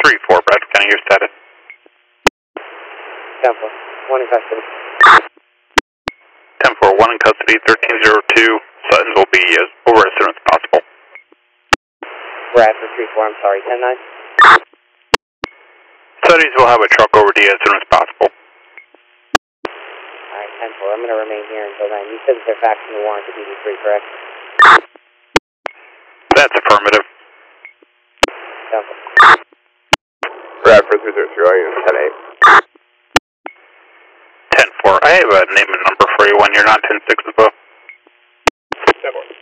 3-4, Bradford County, your status. 10-4, 1 in custody. 10-4, 1 in custody, 1302. Suttons will be over as soon as possible. Bradford 3-4, I'm sorry, 10-9. Studies will have a truck over to you as soon as possible. Alright, 10-4, I'm going to remain here until then. You said that they're faxing the warrant to BD3, correct? That's affirmative. 10-4. Bradford 302, I use 10-4, I have a name and number for you when you're not 10-6 above. 10-4.